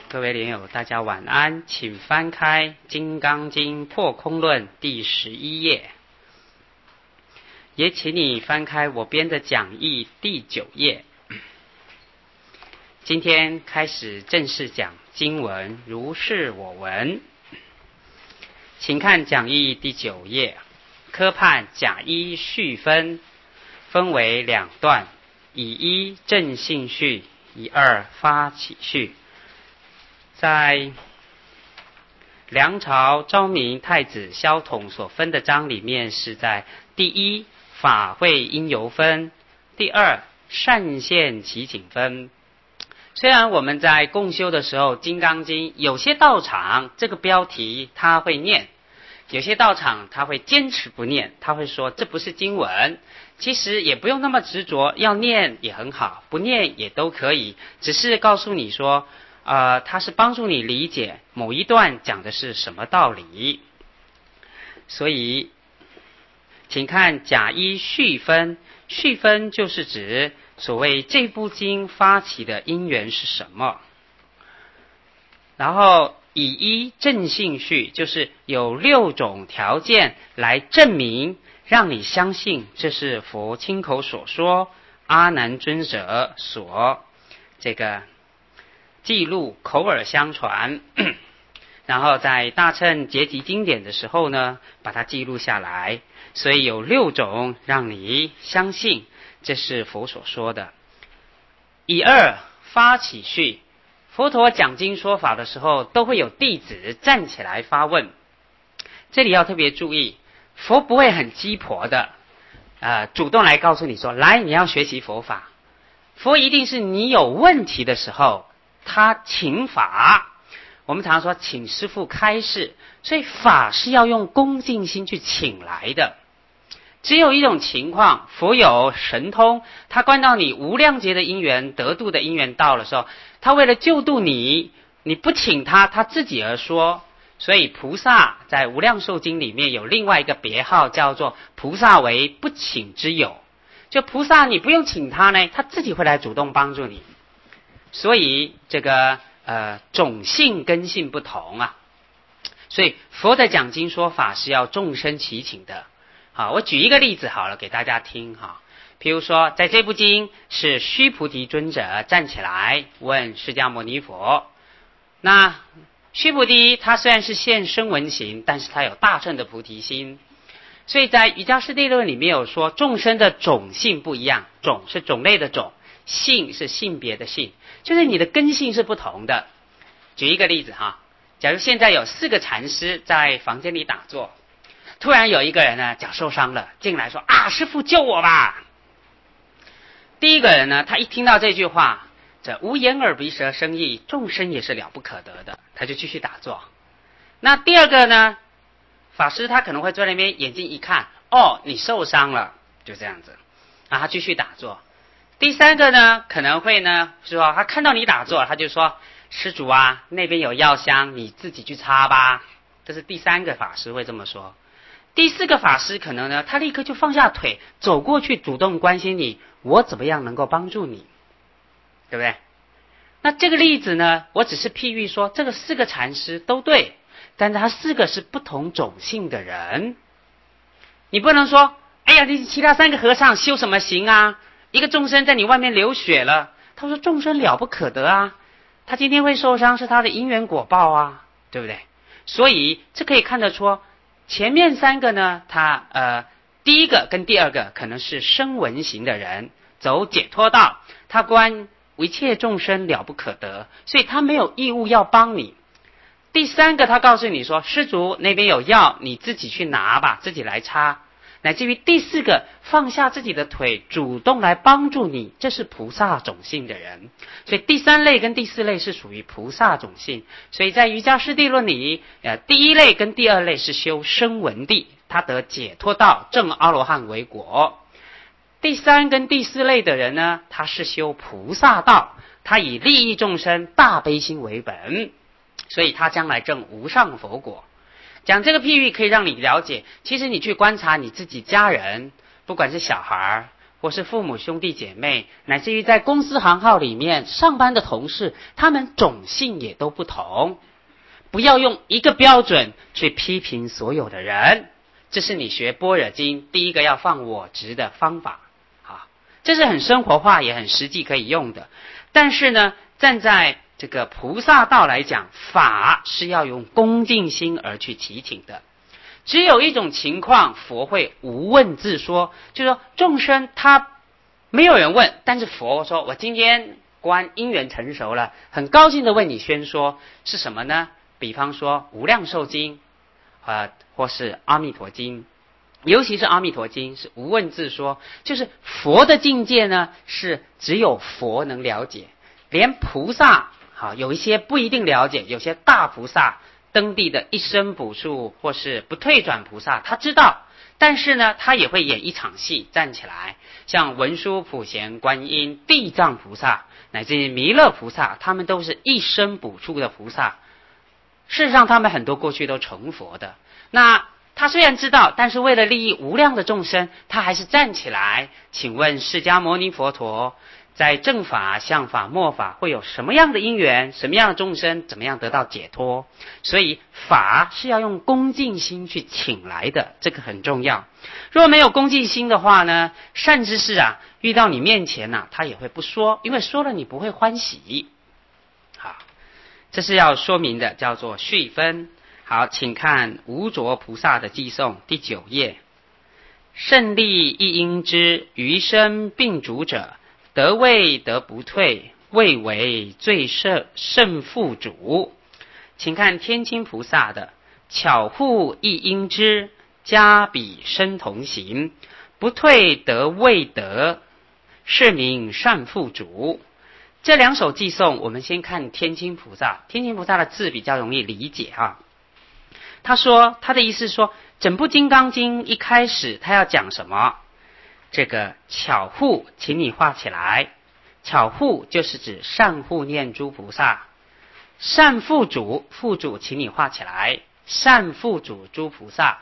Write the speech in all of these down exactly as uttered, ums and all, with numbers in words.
各位莲友，大家晚安，请翻开《金刚经破空论》第十一页，也请你翻开我编的讲义第九页。今天开始正式讲经文，如是我闻。请看讲义第九页，科判甲一序分，分为两段，以一正性序，以二发起序。在梁朝昭明太子萧统所分的章里面，是在第一法会因由分，第二善现其景分。虽然我们在共修的时候，《金刚经》有些道场这个标题他会念，有些道场他会坚持不念，他会说这不是经文。其实也不用那么执着，要念也很好，不念也都可以，只是告诉你说呃，它是帮助你理解某一段讲的是什么道理。所以请看甲一序分，序分就是指所谓这部经发起的因缘是什么。然后以一正性序，就是有六种条件来证明，让你相信这是佛亲口所说，阿难尊者所这个记录口耳相传，然后在大乘结集经典的时候呢，把它记录下来。所以有六种让你相信这是佛所说的。以二发起序，佛陀讲经说法的时候，都会有弟子站起来发问。这里要特别注意，佛不会很鸡婆的，呃，主动来告诉你说，来，你要学习佛法。佛一定是你有问题的时候，他请法。我们常说请师父开示，所以法是要用恭敬心去请来的。只有一种情况，佛有神通，他观到你无量劫的因缘得度的因缘到的时候，他为了救度你，你不请他，他自己而说。所以菩萨在无量寿经里面有另外一个别号，叫做菩萨为不请之友。就菩萨你不用请他呢，他自己会来主动帮助你。所以这个呃种性根性不同啊，所以佛的讲经说法是要众生齐请的。好，我举一个例子好了，给大家听哈。譬如说，在这部经是须菩提尊者站起来问释迦牟尼佛，那须菩提他虽然是现声闻行，但是他有大乘的菩提心。所以在瑜伽师地论里面有说，众生的种性不一样，种是种类的种，性是性别的性，就是你的根性是不同的。举一个例子哈，假如现在有四个禅师在房间里打坐，突然有一个人呢脚受伤了，进来说啊，师父救我吧。第一个人呢，他一听到这句话，这无眼耳鼻舌身意，众生也是了不可得的，他就继续打坐。那第二个呢，法师他可能会在那边眼睛一看，哦，你受伤了，就这样子，然后他继续打坐。第三个呢，可能会呢说他看到你打坐，他就说，施主啊，那边有药香，你自己去擦吧。这是第三个法师会这么说。第四个法师可能呢，他立刻就放下腿，走过去主动关心你，我怎么样能够帮助你，对不对？那这个例子呢，我只是譬喻说，这个四个禅师都对，但是他四个是不同种性的人。你不能说，哎呀，你其他三个和尚修什么行啊？一个众生在你外面流血了，他说众生了不可得啊，他今天会受伤是他的因缘果报啊，对不对？所以这可以看得出，前面三个呢，他呃第一个跟第二个可能是声闻型的人，走解脱道，他观一切众生了不可得，所以他没有义务要帮你。第三个他告诉你说，施主那边有药，你自己去拿吧，自己来擦。乃至于第四个放下自己的腿，主动来帮助你，这是菩萨种性的人。所以第三类跟第四类是属于菩萨种性。所以在瑜伽师地论里，呃，第一类跟第二类是修声闻地，他得解脱道，证阿罗汉为果。第三跟第四类的人呢，他是修菩萨道，他以利益众生大悲心为本，所以他将来证无上佛果。讲这个譬喻可以让你了解，其实你去观察你自己家人，不管是小孩， 或是父母兄弟姐妹，乃至于在公司行号里面上班的同事，他们种姓也都不同。不要用一个标准去批评所有的人，这是你学般若经第一个要放我执的方法。好，这是很生活化也很实际可以用的。但是呢，站在这个菩萨道来讲，法是要用恭敬心而去提挺的。只有一种情况，佛会无问自说，就是说众生他没有人问，但是佛说我今天观因缘成熟了，很高兴的为你宣说，是什么呢？比方说无量寿经，呃，或是阿弥陀经，尤其是阿弥陀经是无问自说，就是佛的境界呢是只有佛能了解，连菩萨好有一些不一定了解，有些大菩萨登地的一生补处或是不退转菩萨他知道，但是呢他也会演一场戏站起来，像文殊普贤观音地藏菩萨乃至于弥勒菩萨，他们都是一生补处的菩萨，事实上他们很多过去都成佛的，那他虽然知道，但是为了利益无量的众生，他还是站起来，请问释迦牟尼佛陀，在正法、相法、末法会有什么样的因缘，什么样的众生怎么样得到解脱？所以法是要用恭敬心去请来的，这个很重要。如果没有恭敬心的话呢，善知识啊遇到你面前啊，他也会不说，因为说了你不会欢喜。好，这是要说明的，叫做序分。好，请看无着菩萨的偈颂第九页。胜利一应知，余生并主者，得位得不退，谓为最胜胜负主。请看天亲菩萨的巧护一应知，加彼身同行，不退得位得，是名善负主。这两首偈颂，我们先看天亲菩萨。天亲菩萨的字比较容易理解哈。他说，他的意思是说，整部《金刚经》一开始他要讲什么？这个巧护，请你画起来。巧护就是指善护念诸菩萨，善负主，负主请你画起来。善负主诸菩萨，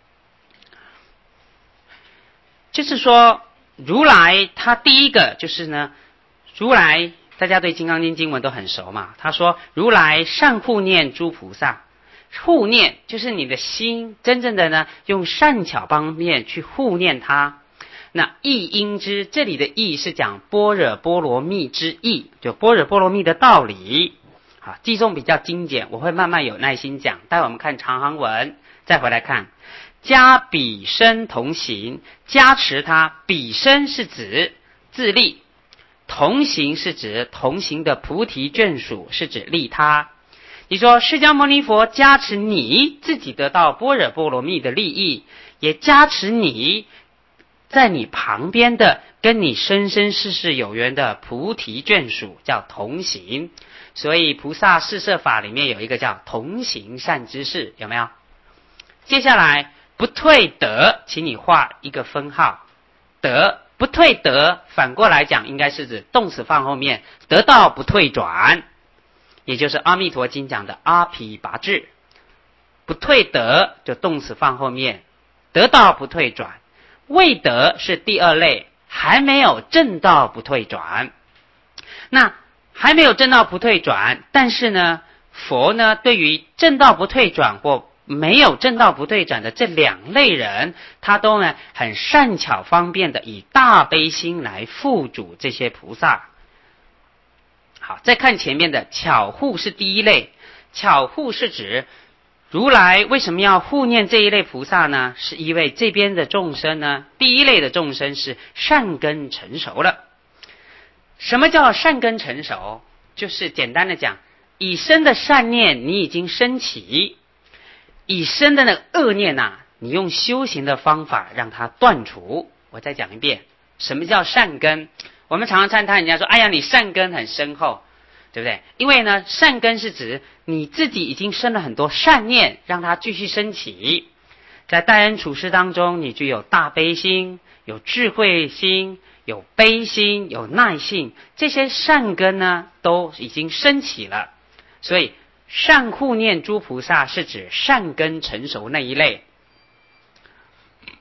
就是说如来他第一个就是呢，如来大家对《金刚经》经文都很熟嘛。他说如来善护念诸菩萨，护念就是你的心真正的呢用善巧方面去护念它。那义应知，这里的义是讲般若波罗蜜之义，就般若波罗蜜的道理。好，偈颂比较精简，我会慢慢有耐心讲。待会我们看长行文，再回来看加彼身同行，加持他，彼身是指自利，同行是指同行的菩提眷属，是指利他。你说释迦牟尼佛加持你自己得到般若波罗蜜的利益，也加持你在你旁边的跟你生生世世有缘的菩提眷属，叫同行。所以菩萨四摄法里面有一个叫同行善知识，有没有？接下来不退得，请你画一个分号。得不退得，反过来讲应该是指动词放后面，得到不退转，也就是阿弥陀经讲的阿毗跋致。不退得就动词放后面，得到不退转。未得是第二类，还没有证到不退转。那还没有证到不退转，但是呢佛呢对于证到不退转或没有证到不退转的这两类人，他都呢很善巧方便的以大悲心来付嘱这些菩萨。好，再看前面的巧护是第一类。巧护是指如来为什么要护念这一类菩萨呢？是因为这边的众生呢，第一类的众生是善根成熟了。什么叫善根成熟？就是简单的讲，已生的善念你已经升起，已生的那个恶念啊，你用修行的方法让它断除。我再讲一遍，什么叫善根？我们常常赞叹人家说，哎呀，你善根很深厚，对不对？因为呢，善根是指你自己已经生了很多善念，让它继续升起。在待人处事当中，你具有大悲心，有智慧心，有悲心，有耐性，这些善根呢都已经升起了。所以善护念诸菩萨是指善根成熟那一类。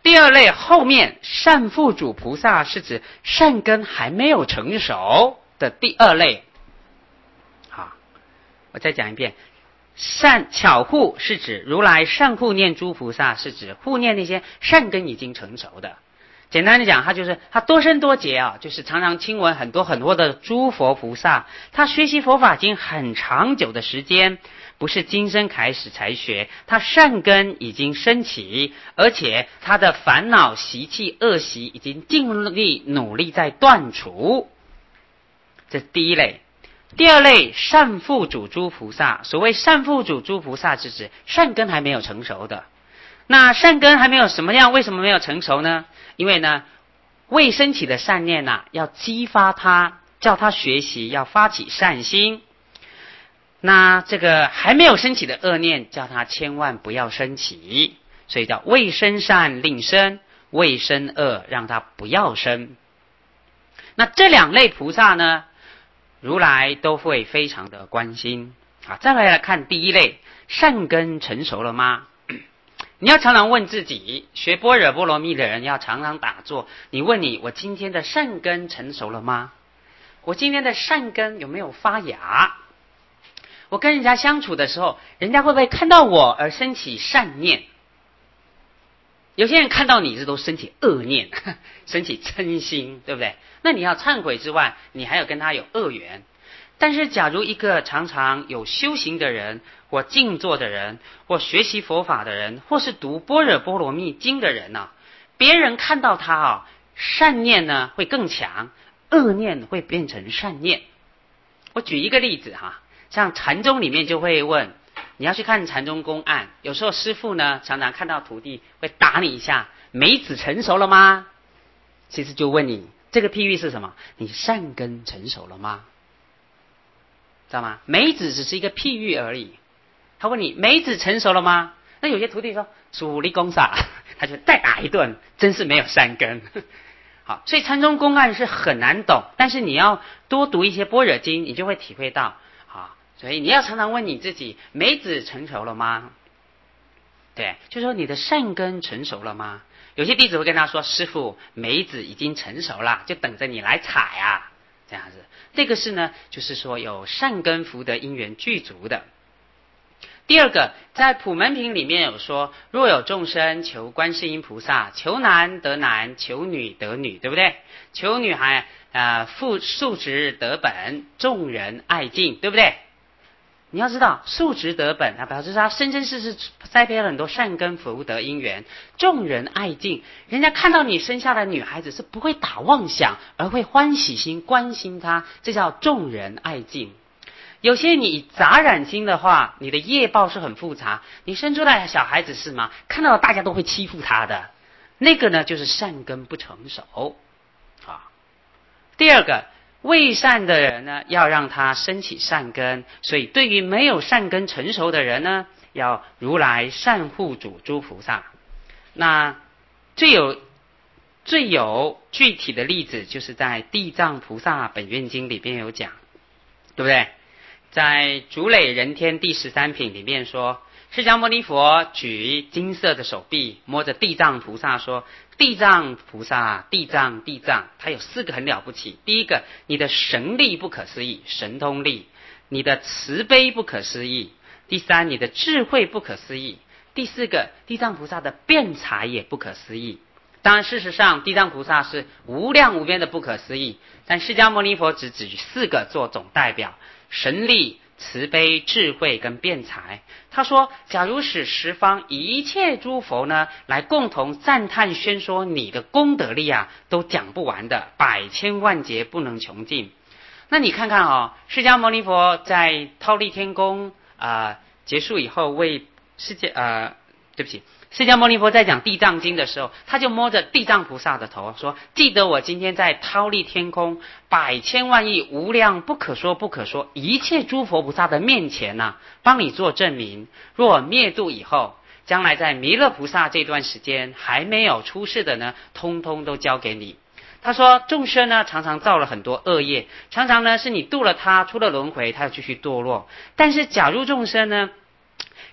第二类后面善父主菩萨是指善根还没有成熟的第二类。好，我再讲一遍，善巧护是指如来善护念诸菩萨，是指护念那些善根已经成熟的。简单的讲，他就是他多生多劫啊，就是常常听闻很多很多的诸佛菩萨，他学习佛法已经很长久的时间，不是今生开始才学，他善根已经升起，而且他的烦恼习气恶习已经尽力努力在断除。这是第一类。第二类善父主诸菩萨，所谓善父主诸菩萨是指善根还没有成熟的。那善根还没有什么样，为什么没有成熟呢？因为呢，未升起的善念啊，要激发他，叫他学习，要发起善心。那这个还没有升起的恶念，叫他千万不要升起，所以叫未生善令生，未生恶让他不要生。那这两类菩萨呢，如来都会非常的关心。好，再来来看第一类，善根成熟了吗？你要常常问自己，学般若波罗蜜的人要常常打坐，你问你，我今天的善根成熟了吗？我今天的善根有没有发芽？我跟人家相处的时候，人家会不会看到我而升起善念？有些人看到你是都升起恶念，升起嗔心，对不对？那你要忏悔之外，你还有跟他有恶缘。但是假如一个常常有修行的人，或静坐的人，或学习佛法的人，或是读般若波罗蜜经的人呢、啊，别人看到他啊，善念呢会更强，恶念会变成善念。我举一个例子哈，像禅宗里面就会问，你要去看禅宗公案，有时候师父呢常常看到徒弟会打你一下，梅子成熟了吗？其实就问你，这个譬喻是什么？你善根成熟了吗？知道吗？梅子只是一个譬喻而已。他问你梅子成熟了吗？那有些徒弟说属力功萨，他就再打一顿，真是没有善根。好，所以禅宗公案是很难懂，但是你要多读一些般若经，你就会体会到。好，所以你要常常问你自己，梅子成熟了吗？对，就是说你的善根成熟了吗？有些弟子会跟他说，师父，梅子已经成熟了，就等着你来采啊。这样子，这个是呢，就是说有善根福德因缘具足的。第二个，在普门品里面有说，若有众生求观世音菩萨，求男得男，求女得女，对不对？求女孩呃复素质得本，众人爱敬，对不对？你要知道，素质得本，它表示他生生世世栽培了很多善根福德因缘，众人爱敬，人家看到你生下的女孩子是不会打妄想，而会欢喜心关心她，这叫众人爱敬。有些你杂染心的话，你的业报是很复杂，你生出来的小孩子是吗？看到大家都会欺负他的，那个呢就是善根不成熟啊。第二个，未善的人呢，要让他升起善根，所以对于没有善根成熟的人呢，要如来善护主诸菩萨。那最有最有具体的例子，就是在地藏菩萨本愿经里边有讲，对不对？在竹垒人天第十三品里面说，释迦牟尼佛举金色的手臂摸着地藏菩萨说，地藏菩萨，地藏地藏，他有四个很了不起。第一个，你的神力不可思议，神通力；你的慈悲不可思议；第三，你的智慧不可思议；第四个，地藏菩萨的辩才也不可思议。当然事实上地藏菩萨是无量无边的不可思议，但释迦牟尼佛只举四个做总代表，神力、慈悲、智慧跟辩才。他说，假如使十方一切诸佛呢来共同赞叹宣说你的功德力啊，都讲不完的，百千万劫不能穷尽。那你看看哦，释迦牟尼佛在忉利天宫啊、呃、结束以后，为世界呃对不起释迦牟尼佛在讲地藏经的时候，他就摸着地藏菩萨的头说，记得我今天在忉利天空百千万亿无量不可说不可说一切诸佛菩萨的面前啊，帮你做证明，若灭度以后，将来在弥勒菩萨这段时间还没有出世的呢，通通都交给你。他说众生呢常常造了很多恶业，常常呢是你度了他出了轮回，他要继续堕落。但是假如众生呢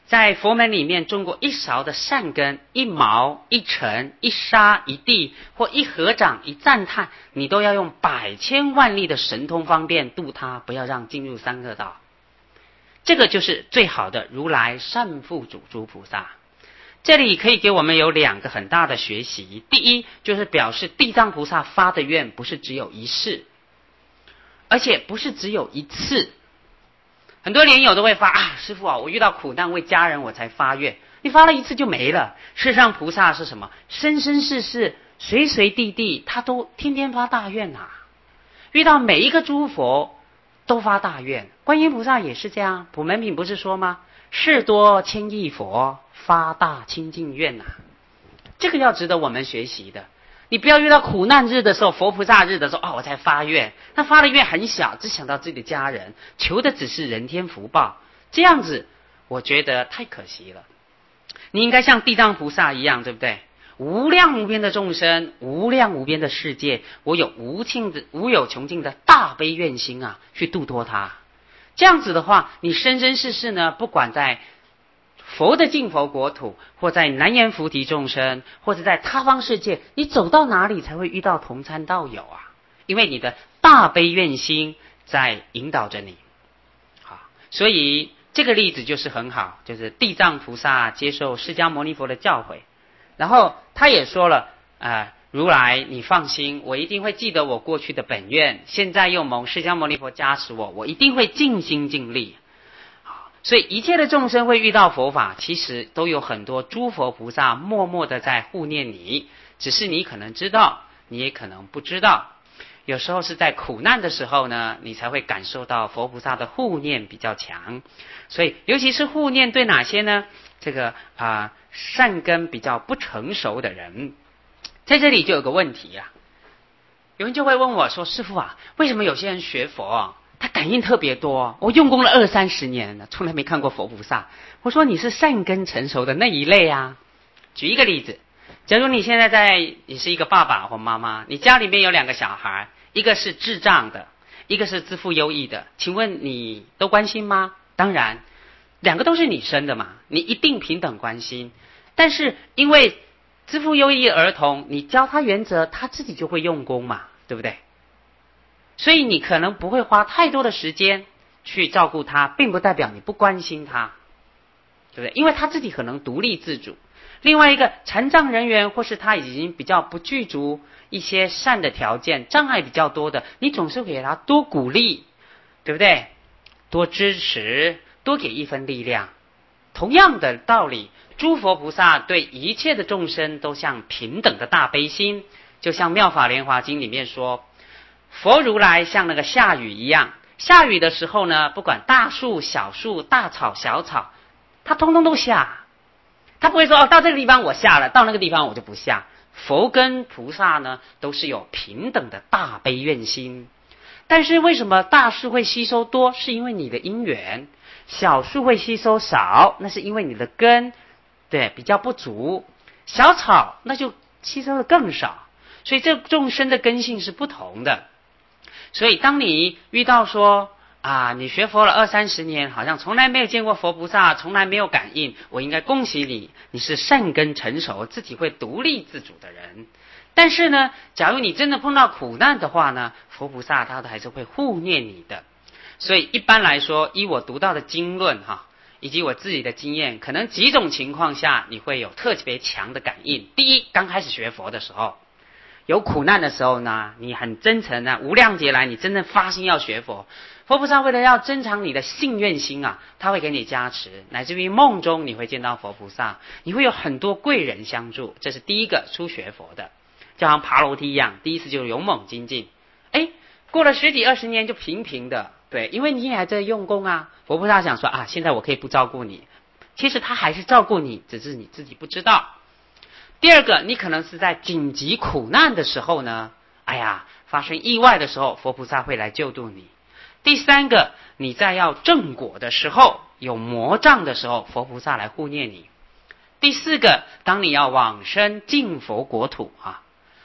在佛门里面种过一勺的善根，一毛一尘一沙一地，或一合掌一赞叹，你都要用百千万力的神通方便度他，不要让进入三恶道。这个就是最好的如来善付主诸菩萨。这里可以给我们有两个很大的学习。第一，就是表示地藏菩萨发的愿不是只有一世，而且不是只有一次。很多莲友都会发啊，师父啊，我遇到苦难为家人我才发愿，你发了一次就没了。事实上菩萨是什么？生生世世随随地地他都天天发大愿啊，遇到每一个诸佛都发大愿。观音菩萨也是这样，普门品不是说吗？事多千亿佛发大清净愿啊，这个要值得我们学习的。你不要遇到苦难日的时候，佛菩萨日的时候，哦，我才发愿，他发的愿很小，只想到自己的家人，求的只是人天福报，这样子我觉得太可惜了。你应该像地藏菩萨一样，对不对？无量无边的众生，无量无边的世界，我有无尽的无有穷尽的大悲愿心啊，去度脱他。这样子的话，你生生世世呢，不管在佛的净佛国土，或在南阎浮提众生，或者在他方世界，你走到哪里才会遇到同参道友啊？因为你的大悲愿心在引导着你。好，所以这个例子就是很好，就是地藏菩萨接受释迦牟尼佛的教诲，然后他也说了，呃，如来你放心，我一定会记得我过去的本愿，现在又蒙释迦牟尼佛加持我，我一定会尽心尽力。所以一切的众生会遇到佛法，其实都有很多诸佛菩萨默默的在护念你，只是你可能知道，你也可能不知道。有时候是在苦难的时候呢，你才会感受到佛菩萨的护念比较强。所以尤其是护念对哪些呢？这个啊、呃、善根比较不成熟的人，在这里就有个问题啊，有人就会问我说，师父啊，为什么有些人学佛啊他感应特别多，我用功了二三十年了，从来没看过佛菩萨。我说你是善根成熟的那一类啊。举一个例子，假如你现在在，你是一个爸爸或妈妈，你家里面有两个小孩，一个是智障的，一个是自负优异的，请问你都关心吗？当然，两个都是你生的嘛，你一定平等关心。但是因为自负优异的儿童，你教他原则，他自己就会用功嘛，对不对？所以你可能不会花太多的时间去照顾他，并不代表你不关心他，对不对？因为他自己可能独立自主。另外一个残障人员，或是他已经比较不具足一些善的条件，障碍比较多的，你总是给他多鼓励，对不对？多支持，多给一分力量。同样的道理，诸佛菩萨对一切的众生都像平等的大悲心，就像《妙法莲华经》里面说，佛如来像那个下雨一样，下雨的时候呢，不管大树小树大草小草，他通通都下，他不会说哦，到这个地方我下了，到那个地方我就不下。佛跟菩萨呢都是有平等的大悲愿心。但是为什么大树会吸收多，是因为你的因缘，小树会吸收少，那是因为你的根对比较不足，小草那就吸收的更少，所以这众生的根性是不同的。所以当你遇到说啊，你学佛了二三十年，好像从来没有见过佛菩萨，从来没有感应，我应该恭喜你，你是善根成熟，自己会独立自主的人。但是呢，假如你真的碰到苦难的话呢，佛菩萨他还是会护念你的。所以一般来说，依我读到的经论哈，以及我自己的经验，可能几种情况下你会有特别强的感应。第一，刚开始学佛的时候，有苦难的时候呢，你很真诚啊，无量劫来你真正发心要学佛，佛菩萨为了要增强你的信愿心啊，他会给你加持，乃至于梦中你会见到佛菩萨，你会有很多贵人相助。这是第一个初学佛的，就好像爬楼梯一样，第一次就勇猛精进，哎，过了十几二十年就平平的，对，因为你也还在用功啊。佛菩萨想说啊，现在我可以不照顾你，其实他还是照顾你，只是你自己不知道。第二个，你可能是在紧急苦难的时候呢，哎呀，发生意外的时候，佛菩萨会来救度你。第三个，你在要正果的时候，有魔障的时候，佛菩萨来护念你。第四个，当你要往生净佛国土啊，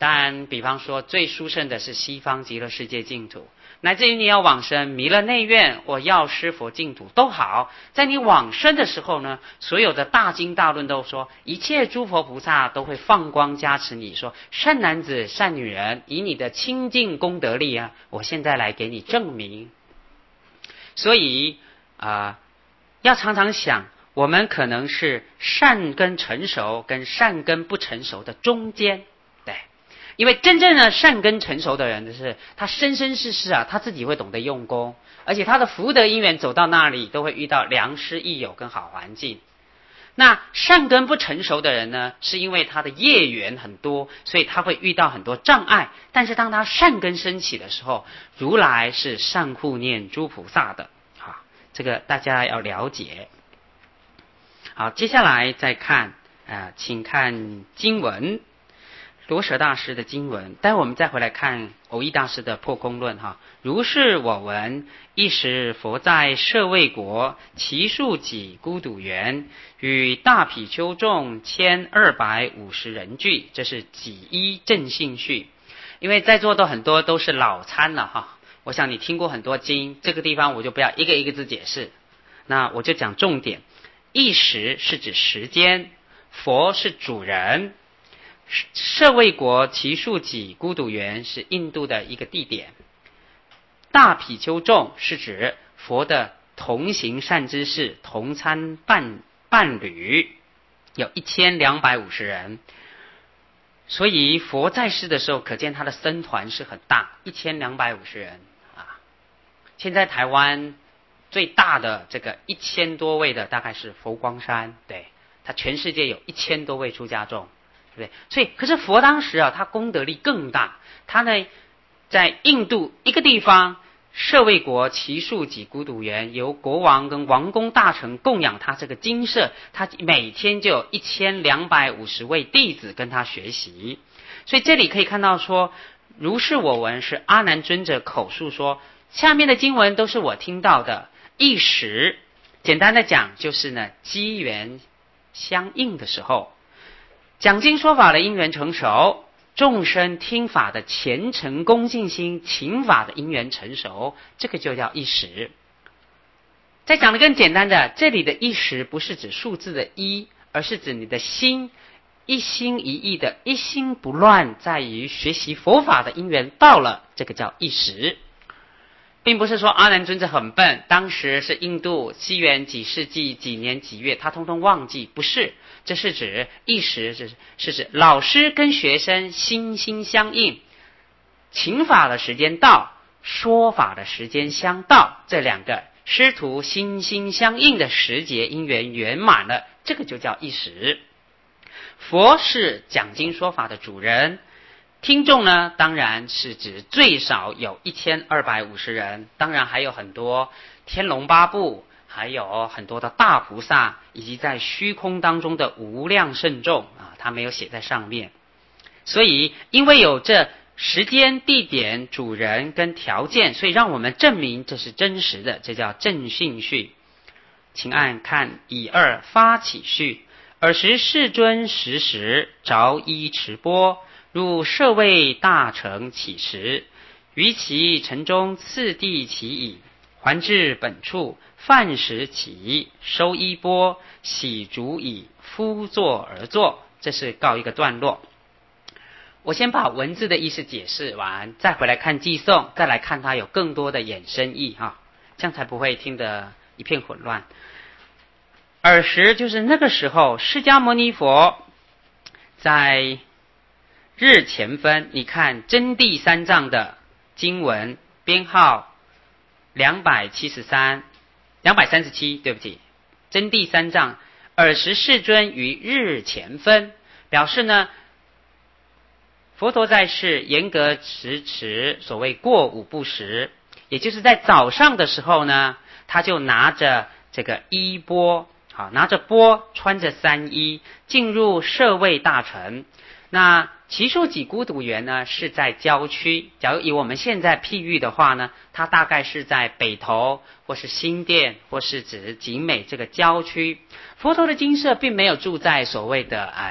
但比方说最殊胜的是西方极乐世界净土，乃至于你要往生弥勒内院或药师佛净土都好，在你往生的时候呢，所有的大经大论都说，一切诸佛菩萨都会放光加持你，说善男子善女人，以你的清净功德力啊，我现在来给你证明。所以啊、呃，要常常想，我们可能是善根成熟跟善根不成熟的中间。因为真正的善根成熟的人，就是他生生世世啊，他自己会懂得用功，而且他的福德因缘走到那里，都会遇到良师益友跟好环境。那善根不成熟的人呢，是因为他的业缘很多，所以他会遇到很多障碍。但是当他善根升起的时候，如来是善护念诸菩萨的，好，这个大家要了解。好，接下来再看，呃，请看经文。罗舍大师的经文，待会我们再回来看藕益大师的破空论哈。如是我闻，一时佛在舍卫国祇树给孤独园，与大比丘众千二百五十人聚，这是己一正信序。因为在座的很多都是老参了哈，我想你听过很多经，这个地方我就不要一个一个字解释，那我就讲重点。一时是指时间，佛是主人。舍卫国祇树给孤独园是印度的一个地点，大比丘众是指佛的同行善知识、同参伴伴侣，有一千两百五十人。所以佛在世的时候，可见他的僧团是很大，一千两百五十人啊。现在台湾最大的这个一千多位的大概是佛光山，对，他全世界有一千多位出家众。对不对？所以，可是佛当时啊，他功德力更大。他呢，在印度一个地方，舍卫国祇树给孤独园，由国王跟王公大臣供养他这个精舍，他每天就有一千两百五十位弟子跟他学习。所以这里可以看到说，如是我闻是阿难尊者口述说，下面的经文都是我听到的。一时，简单的讲就是呢，机缘相应的时候。讲经说法的因缘成熟，众生听法的虔诚恭敬心、勤法的因缘成熟，这个就叫一时。再讲的更简单的，这里的一时不是指数字的一，而是指你的心一心一意的一心不乱，在于学习佛法的因缘到了，这个叫一时。并不是说阿难尊者很笨，当时是印度西元几世纪几年几月，他通通忘记，不是，这是指一时，是是指老师跟学生心心相印，请法的时间到，说法的时间相到，这两个师徒心心相印的时节因缘圆满了，这个就叫一时。佛是讲经说法的主人，听众呢，当然是指最少有一千二百五十人，当然还有很多天龙八部，还有很多的大菩萨，以及在虚空当中的无量圣众啊，他没有写在上面。所以因为有这时间、地点、主人跟条件，所以让我们证明这是真实的，这叫正信序。请按看以二发起序。尔时世尊时时着衣持钵，入舍卫大城乞食，于其城中次第其已，还至本处，饭食起，收衣钵，洗足以，敷坐而坐。这是告一个段落。我先把文字的意思解释完，再回来看偈颂，再来看它有更多的衍生义哈，这样才不会听得一片混乱。尔时就是那个时候，释迦牟尼佛在日前分，你看真谛三藏的经文编号两百七十三、两百三十七，对不起，真谛三藏，尔时世尊于日前分，表示呢，佛陀在世严格持持所谓过午不食，也就是在早上的时候呢，他就拿着这个衣钵，好，拿着钵，穿着三衣，进入舍卫大城。那祇树给孤独园呢，是在郊区。假如以我们现在譬喻的话呢，它大概是在北投，或是新店，或是指景美这个郊区。佛陀的精舍并没有住在所谓的哎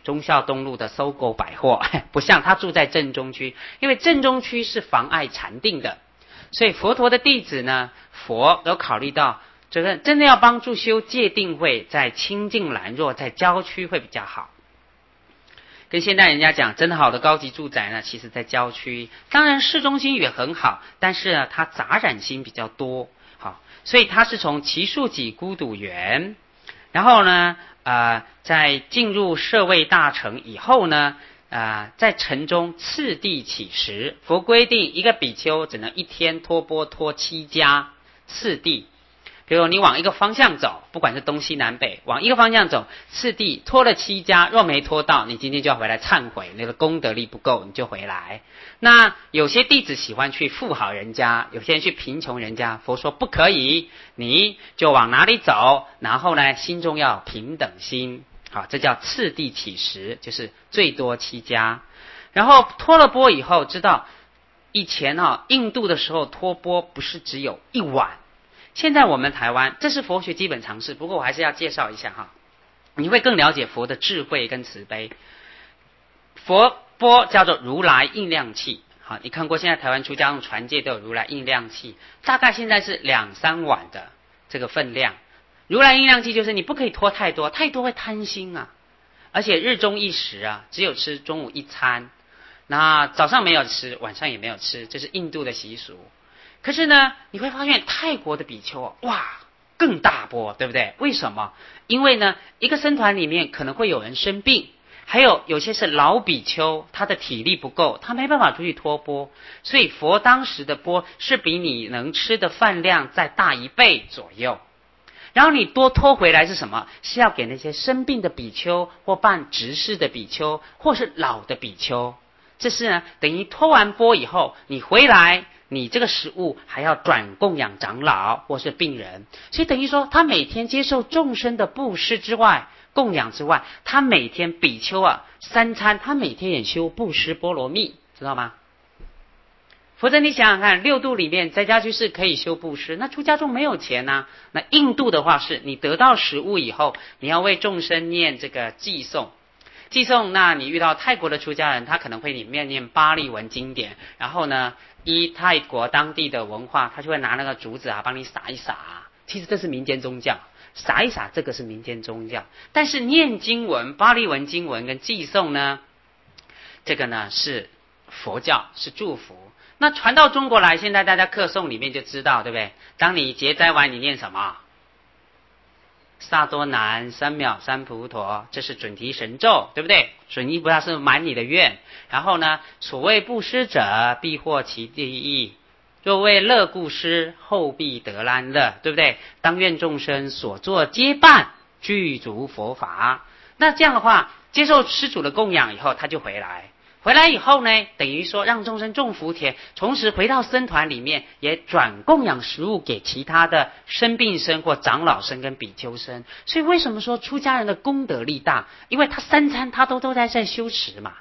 忠孝东路的搜狗百货，不像他住在正中区，因为正中区是妨碍禅定的。所以佛陀的弟子呢，佛都考虑到这个真的要帮助修戒定慧，在清净兰若，在郊区会比较好。跟现代人家讲，真的好的高级住宅呢，其实在郊区，当然市中心也很好，但是呢，它杂染心比较多。好，所以它是从祇树给孤独园，然后呢，呃，在进入舍卫大城以后呢，呃，在城中次第起食。佛规定一个比丘只能一天托钵托七家次第。比如你往一个方向走，不管是东西南北，往一个方向走，次第拖了七家，若没拖到，你今天就要回来忏悔，你的功德力不够，你就回来。那有些弟子喜欢去富豪人家，有些人去贫穷人家，佛说不可以，你就往哪里走，然后呢，心中要平等心，好，这叫次第起食，就是最多七家。然后拖了钵以后，知道以前啊，印度的时候拖钵不是只有一碗。现在我们台湾，这是佛学基本常识，不过我还是要介绍一下哈，你会更了解佛的智慧跟慈悲。佛钵叫做如来印量器，好，你看过现在台湾出家用传戒都有如来印量器，大概现在是两三碗的这个分量。如来印量器就是你不可以拖太多，太多会贪心啊，而且日中一食啊，只有吃中午一餐，那早上没有吃，晚上也没有吃，这是印度的习俗。可是呢，你会发现泰国的比丘哇更大钵，对不对？为什么？因为呢，一个僧团里面可能会有人生病，还有有些是老比丘，他的体力不够，他没办法出去托钵，所以佛当时的钵是比你能吃的饭量再大一倍左右。然后你多拖回来是什么？是要给那些生病的比丘，或办执事的比丘，或是老的比丘。这是呢，等于拖完钵以后，你回来，你这个食物还要转供养长老或是病人，所以等于说他每天接受众生的布施之外，供养之外，他每天比丘啊三餐，他每天也修布施波罗蜜，知道吗？否则你想想看，六度里面在家居士可以修布施，那出家众没有钱啊。那印度的话是你得到食物以后，你要为众生念这个偈颂。偈颂，那你遇到泰国的出家人，他可能会里面念巴利文经典，然后呢，依泰国当地的文化，他就会拿那个竹子啊，帮你撒一撒啊。其实这是民间宗教，撒一撒这个是民间宗教。但是念经文、巴利文经文跟偈颂呢，这个呢是佛教，是祝福。那传到中国来，现在大家课诵里面就知道，对不对？当你结斋完，你念什么？萨多南三藐三菩提，这是准提神咒，对不对？准提菩萨是满你的愿。然后呢，所谓布施者，必获其利益；若为乐故施，后必得安乐，对不对？当愿众生所作皆办，具足佛法。那这样的话，接受施主的供养以后，他就回来。回来以后呢，等于说让众生种福田，同时回到僧团里面，也转供养食物给其他的生病生或长老生跟比丘生。所以为什么说出家人的功德力大？因为他三餐他都都在在修持嘛。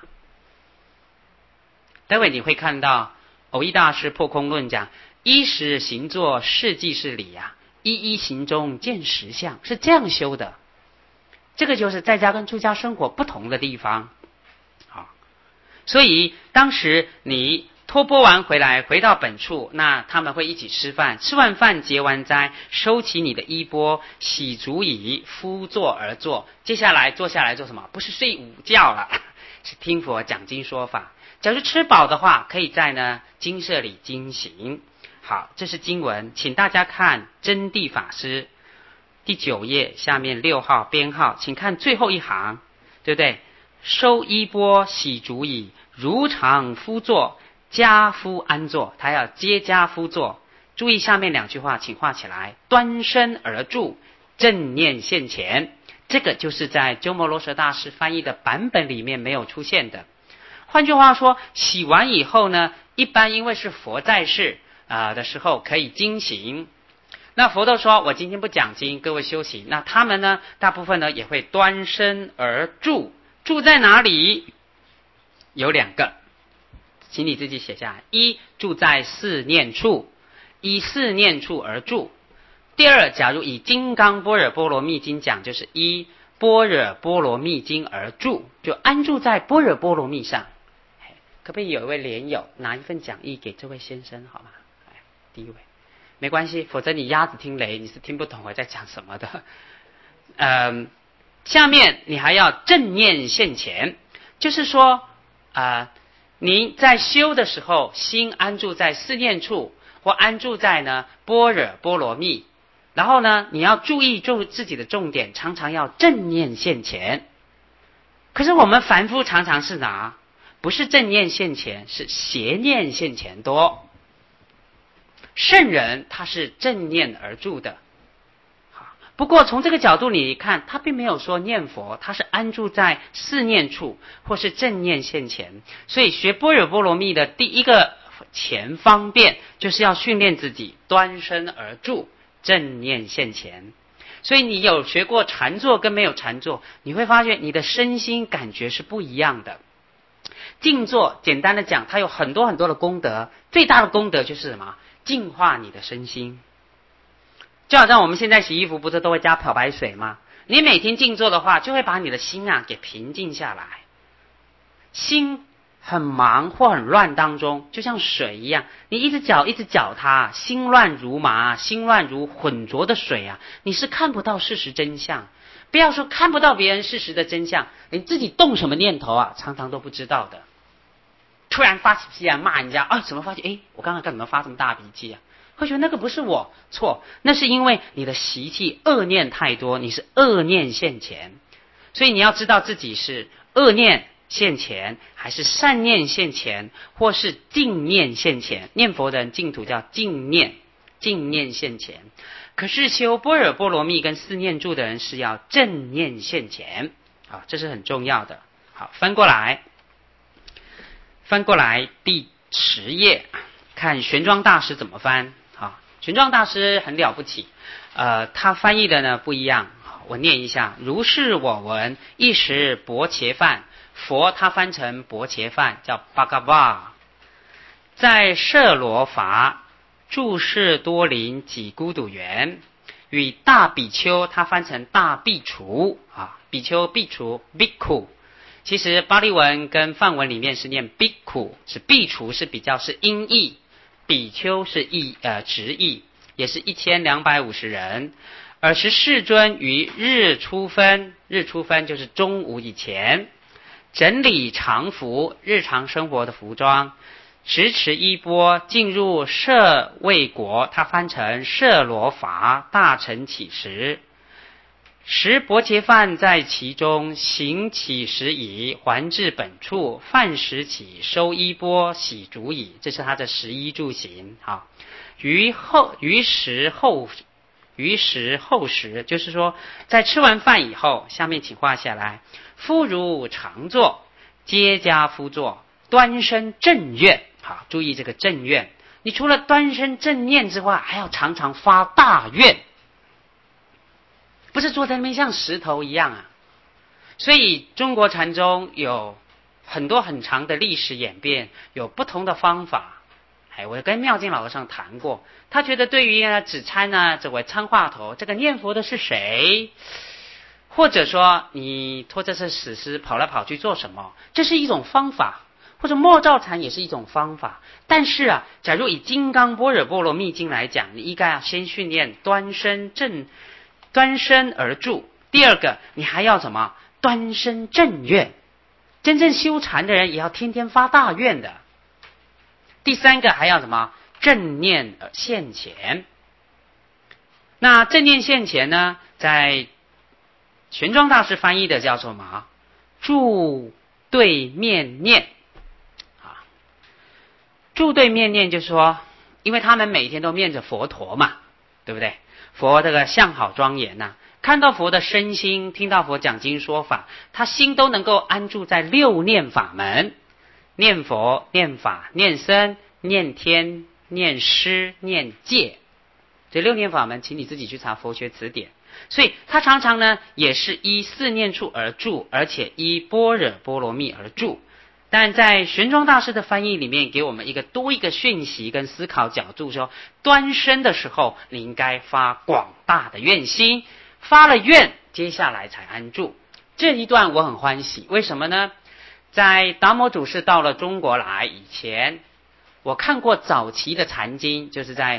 待会你会看到藕益大师破空论讲，衣食行作事即是理啊，一一行中见实相，是这样修的。这个就是在家跟出家生活不同的地方。所以当时你托钵完回来，回到本处，那他们会一起吃饭，吃完饭结完斋，收起你的衣钵，洗足以敷座而坐。接下来坐下来做什么？不是睡午觉了，是听佛讲经说法。假如吃饱的话，可以在呢精舍里经行。好，这是经文，请大家看真谛法师第九页下面六号编号，请看最后一行，对不对？收衣钵，洗足以，如常敷坐，家夫安坐。他要接家夫坐。注意下面两句话，请画起来：端身而住，正念现前。这个就是在鸠摩罗什大师翻译的版本里面没有出现的。换句话说，洗完以后呢，一般因为是佛在世啊、呃、的时候可以经行。那佛都说我今天不讲经，各位修行。那他们呢，大部分呢也会端身而住。住在哪里？有两个，请你自己写下来。一，住在四念处，以四念处而住。第二，假如以金刚般若波罗蜜经讲，就是一般若波罗蜜经而住，就安住在般若波罗蜜上。可不可以有一位莲友拿一份讲义给这位先生好吗？第一位，没关系，否则你鸭子听雷，你是听不懂我在讲什么的。嗯，下面你还要正念现前，就是说，呃，你在修的时候，心安住在四念处，或安住在呢般若波罗蜜，然后呢，你要注意就自己的重点，常常要正念现前。可是我们凡夫常常是哪？不是正念现前，是邪念现前多。圣人他是正念而住的。不过从这个角度你看，他并没有说念佛，他是安住在四念处或是正念现前。所以学般若波罗蜜的第一个前方便，就是要训练自己端身而住，正念现前。所以你有学过禅坐跟没有禅坐，你会发现你的身心感觉是不一样的。静坐简单的讲，它有很多很多的功德，最大的功德就是什么？净化你的身心。就好像我们现在洗衣服不是都会加漂白水吗？你每天静坐的话，就会把你的心啊给平静下来。心很忙或很乱当中，就像水一样，你一直搅一直搅它，心乱如麻，心乱如浑浊的水啊，你是看不到事实真相。不要说看不到别人事实的真相，你自己动什么念头啊，常常都不知道的。突然发起脾气来骂人家啊，怎么发现？哎，我刚刚干什么发这么大脾气啊？会觉得那个不是我，错，那是因为你的习气恶念太多，你是恶念现前。所以你要知道自己是恶念现前，还是善念现前，或是净念现前。念佛的人净土叫净念，净念现前。可是修般若波罗蜜跟四念住的人是要正念现前，好，这是很重要的。好，翻过来，翻过来第十页，看玄奘大师怎么翻。好，玄奘大师很了不起，呃，他翻译的呢不一样。我念一下：如是我闻，一时薄伽梵。佛他翻成薄伽梵，叫巴嘎巴，在舍罗伐住世多林几孤独园，与大比丘，他翻成大壁橱啊，比丘壁橱 bhikkhu。其实巴利文跟梵文里面是念 bhikkhu， 是壁橱是比较是音译，比丘是译呃直译，也是一千两百五十人。尔时世尊于日初分，日初分就是中午以前，整理常服，日常生活的服装，持持衣钵，进入舍卫国，他翻成舍罗伐，大臣乞食。时薄伽梵在其中，行乞食已，还至本处，饭食起，收衣钵，洗足矣。这是他的食衣住行。好，于后于时后于时后时，就是说在吃完饭以后，下面请画下来，夫如常坐，皆家夫坐，端身正愿。好，注意这个正愿，你除了端身正念之外，还要常常发大愿，不是坐在那边像石头一样啊。所以中国禅宗有很多很长的历史演变，有不同的方法。哎，我跟妙净老和尚谈过，他觉得对于呢只参呢这位参话头，这个念佛的是谁，或者说你拖着这死尸跑来跑去做什么，这是一种方法，或者默照禅也是一种方法。但是啊，假如以金刚般若波罗蜜经来讲，你应该要先训练端身正端身而住。第二个，你还要什么？端身正愿。真正修禅的人也要天天发大愿的。第三个还要什么？正念现前。那正念现前呢，在玄奘大师翻译的叫做什么？住对面念。啊，住对面念就是说，因为他们每天都面着佛陀嘛，对不对？佛这个相好庄严呐、啊，看到佛的身心，听到佛讲经说法，他心都能够安住在六念法门。念佛、念法、念僧、念天、念师、念戒，这六念法门请你自己去查佛学词典。所以他常常呢也是依四念处而住，而且依般若波罗蜜而住。但在玄奘大师的翻译里面给我们一个多一个讯息跟思考角度，说端身的时候你应该发广大的愿心，发了愿接下来才安住。这一段我很欢喜，为什么呢？在达摩祖师到了中国来以前，我看过早期的禅经，就是在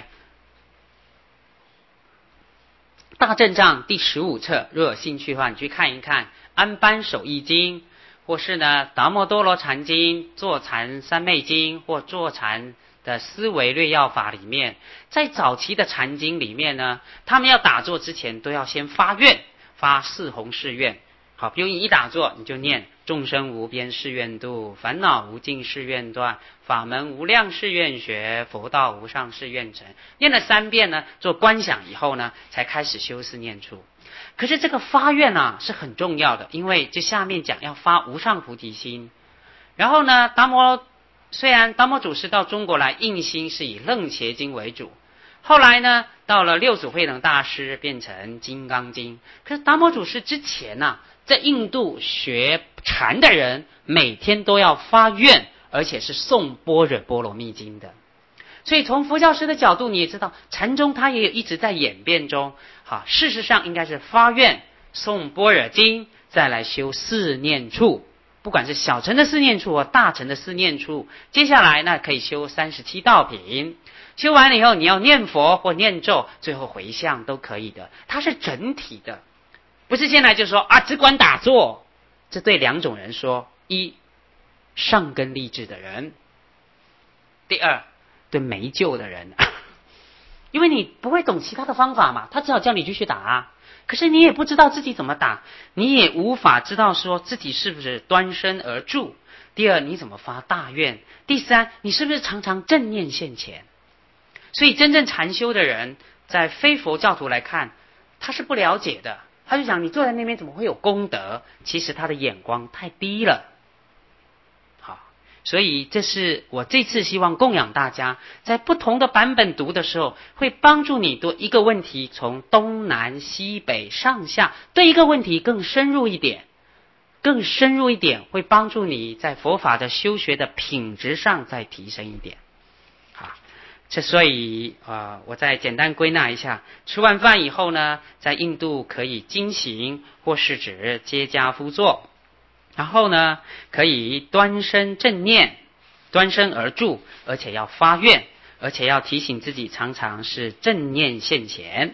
大正藏第十五册，若有兴趣的话，你去看一看安般守义经，或是呢达摩多罗禅经、坐禅三昧经或坐禅的思维略要法里面，在早期的禅经里面呢，他们要打坐之前都要先发愿，发四弘誓愿。好，比如你一打坐，你就念众生无边誓愿度，烦恼无尽誓愿断，法门无量誓愿学，佛道无上誓愿成。念了三遍呢，做观想以后呢，才开始修四念处。可是这个发愿啊是很重要的，因为这下面讲要发无上菩提心。然后呢，达摩虽然达摩祖师到中国来印心是以楞伽经为主，后来呢到了六祖慧能大师变成金刚经。可是达摩祖师之前啊，在印度学禅的人每天都要发愿，而且是诵般若波罗蜜经的。所以从佛教师的角度，你也知道禅宗它也有一直在演变中。好，事实上应该是发愿诵般若经，再来修四念处，不管是小乘的四念处或大乘的四念处。接下来呢可以修三十七道品，修完了以后你要念佛或念咒，最后回向都可以的。它是整体的，不是现在就说啊只管打坐。这对两种人说：一，上根立志的人；第二，对没救的人。因为你不会懂其他的方法嘛，他只好叫你继续打啊。可是你也不知道自己怎么打，你也无法知道说自己是不是端身而住。第二，你怎么发大愿？第三，你是不是常常正念现前？所以真正禅修的人，在非佛教徒来看，他是不了解的。他就想你坐在那边怎么会有功德？其实他的眼光太低了。好，所以这是我这次希望供养大家，在不同的版本读的时候，会帮助你读一个问题，从东南西北上下对一个问题更深入一点，更深入一点，会帮助你在佛法的修学的品质上再提升一点。好，这所以呃，我再简单归纳一下，吃完饭以后呢，在印度可以经行或是指接跏趺坐，然后呢可以端身正念，端身而住，而且要发愿，而且要提醒自己常常是正念现前。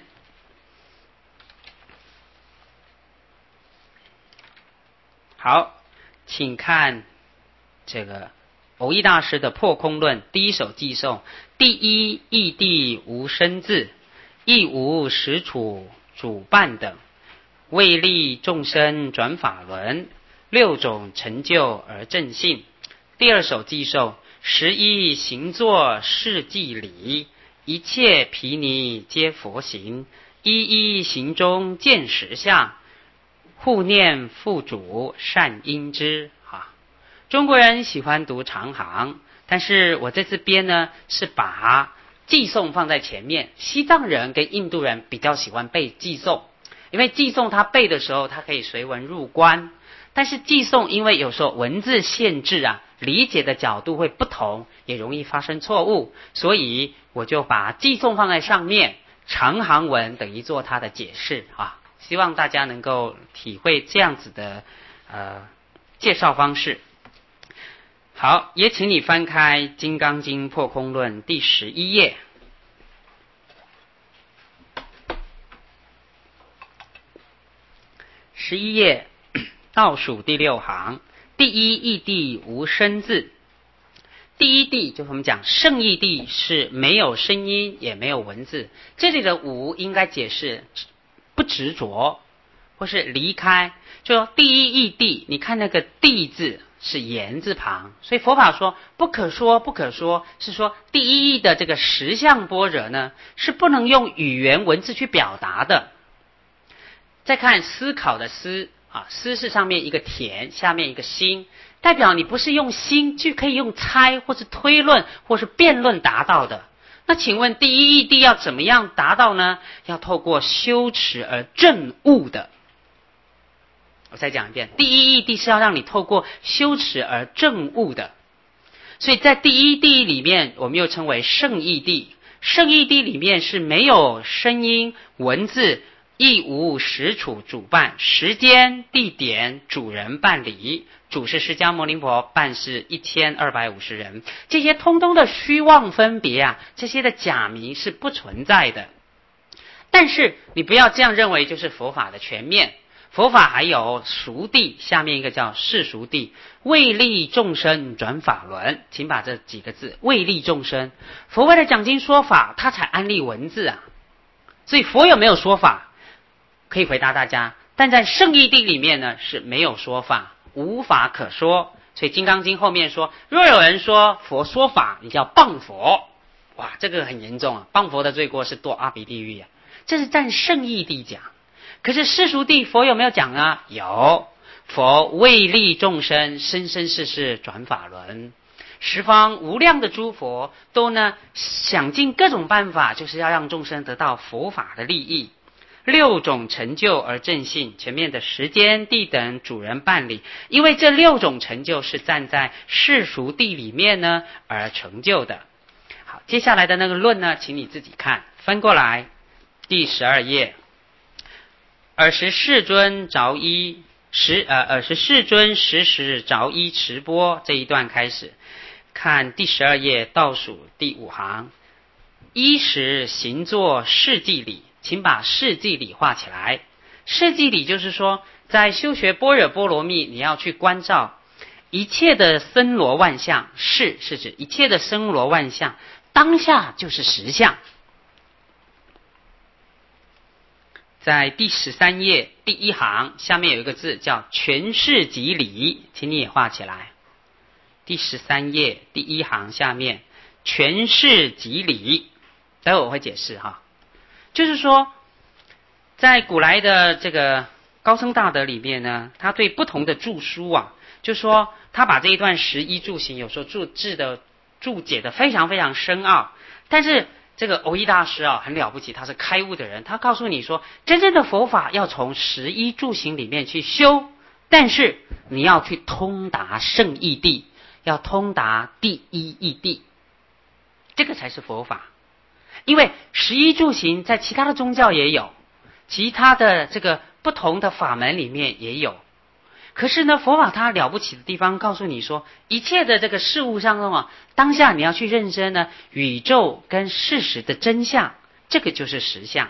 好，请看这个蕅益大师的破空论第一首偈颂：第一义谛无生字，亦无实处主伴等，为利众生转法轮，六种成就而正信。第二首偈颂：十一行作是偈理，一切毗尼皆佛行，一一行中见实相，护念父主善因之。哈，中国人喜欢读长行，但是我这次编呢是把偈颂放在前面。西藏人跟印度人比较喜欢背偈颂，因为偈颂他背的时候他可以随文入观，但是偈颂因为有时候文字限制啊，理解的角度会不同，也容易发生错误，所以我就把偈颂放在上面，长行文等于做它的解释啊。希望大家能够体会这样子的呃介绍方式。好，也请你翻开《金刚经破空论》第十一页。十一页倒数第六行，第一义谛无生字。第一谛就是我们讲圣义谛是没有声音也没有文字，这里的无应该解释不执着或是离开。就说第一义谛，你看那个谛字是言字旁，所以佛法说不可说不可说，是说第一的这个实相般若呢是不能用语言文字去表达的。再看思考的思啊，思是上面一个田，下面一个心，代表你不是用心就可以用猜或是推论或是辩论达到的。那请问第一义谛要怎么样达到呢？要透过修持而证悟的。我再讲一遍，第一义谛是要让你透过修持而证悟的。所以在第一谛里面，我们又称为圣义谛。圣义谛里面是没有声音文字， 亦无实处主办，时间、地点、主人办理。主是释迦牟尼佛，办是一千二百五十人，这些通通的虚妄分别啊，这些的假名是不存在的。但是你不要这样认为就是佛法的全面，佛法还有熟地，下面一个叫世熟地，为利众生转法轮。请把这几个字为利众生，佛为了讲经说法，他才安立文字啊。所以佛有没有说法？可以回答大家，但在圣义地里面呢是没有说法，无法可说。所以金刚经后面说，若有人说佛说法，你叫谤佛。哇，这个很严重啊，谤佛的罪过是堕阿鼻地狱啊。这是在圣义地讲。可是世俗地佛有没有讲啊？有，佛为利众生，生生世世转法轮。十方无量的诸佛都呢想尽各种办法，就是要让众生得到佛法的利益。六种成就而正信，前面的时间、地等、主人办理，因为这六种成就是站在世俗地里面呢而成就的。好，接下来的那个论呢，请你自己看，翻过来第十二页。尔时世尊着衣时呃，尔时世尊时时着衣持钵，这一段开始看第十二页倒数第五行，衣时行作事记礼，请把事记礼画起来。事记礼就是说，在修学般若波罗蜜，你要去关照一切的森罗万象，事是指一切的森罗万象，当下就是实相。在第十三页第一行下面有一个字叫全事即理，请你也画起来。第十三页第一行下面全事即理，待会我会解释哈。就是说在古来的这个高僧大德里面呢，他对不同的注疏啊，就说他把这一段十一住行有时候注字的注解的非常非常深奥，但是这个蕅益大师啊很了不起，他是开悟的人，他告诉你说真正的佛法要从十一住行里面去修，但是你要去通达圣义谛，要通达第一义谛，这个才是佛法。因为十一住行在其他的宗教也有，其他的这个不同的法门里面也有，可是呢佛法它了不起的地方告诉你说，一切的这个事物上啊，当下你要去认真呢宇宙跟事实的真相，这个就是实相。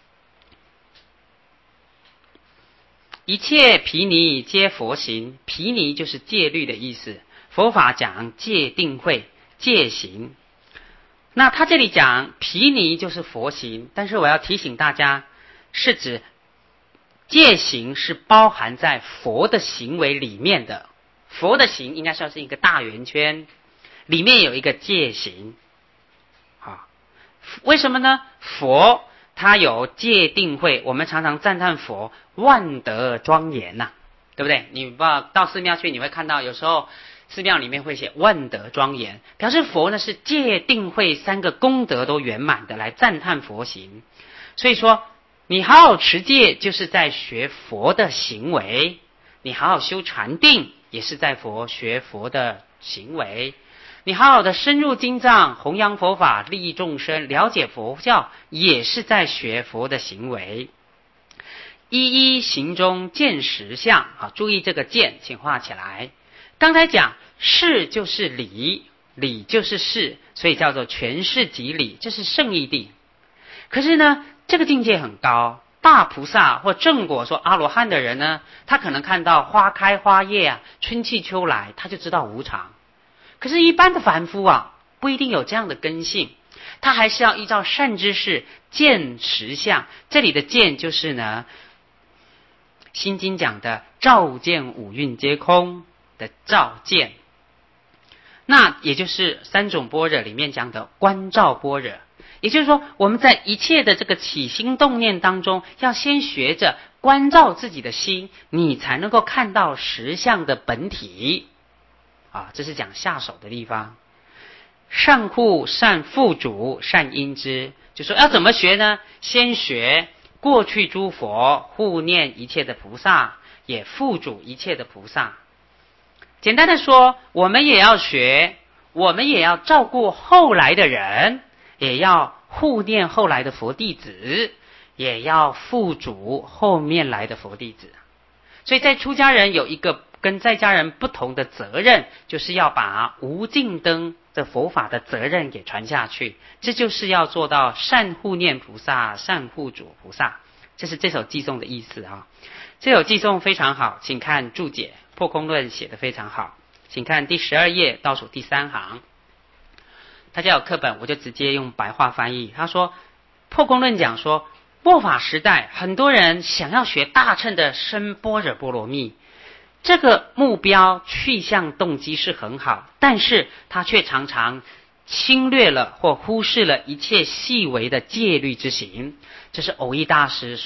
一切毗尼皆佛行，毗尼就是戒律的意思，佛法讲戒定慧戒行，那他这里讲毗尼就是佛行，但是我要提醒大家，是指戒行是包含在佛的行为里面的，佛的行应该算是一个大圆圈，里面有一个戒行。好，为什么呢？佛他有戒定慧，我们常常赞叹佛万德庄严呐、啊，对不对？你到寺庙去，你会看到有时候寺庙里面会写万德庄严，表示佛呢是戒定慧三个功德都圆满的来赞叹佛行。所以说你好好持戒就是在学佛的行为，你好好修禅定也是在佛学佛的行为，你好好的深入经藏弘扬佛法利益众生了解佛教也是在学佛的行为。一一行中见实相，好，注意这个见请画起来。刚才讲事就是理，理就是事，所以叫做全事即理，这是圣义谛。可是呢这个境界很高，大菩萨或正果说阿罗汉的人呢，他可能看到花开花叶啊，春去秋来，他就知道无常。可是一般的凡夫啊不一定有这样的根性，他还是要依照善知识见实相。这里的见就是呢心经讲的照见五蕴皆空的照见，那也就是三种般若里面讲的观照般若。也就是说我们在一切的这个起心动念当中，要先学着关照自己的心，你才能够看到实相的本体啊，这是讲下手的地方。善护善付主善因之，就说要怎么学呢？先学过去诸佛，护念一切的菩萨，也付主一切的菩萨。简单的说，我们也要学，我们也要照顾后来的人，也要护念后来的佛弟子， 也要付嘱后面来的佛弟子。所以在出家人有一个跟在家人不同的责任，就是要把无尽灯的佛法的责任给传下去，这就是要做到善护念菩萨，善护主菩萨。这是这首偈颂的意思啊。这首偈颂非常好，请看注解，破空论写得非常好，请看第十二页倒数第三行。大家有课本，我就直接用白话翻译。他说，破空论讲说，末法时代很多人想要学大乘的深般若波罗蜜，这个目标去向动机是很好，但是他却常常侵略了或忽视了一切细微的戒律之行。这是蕅益大师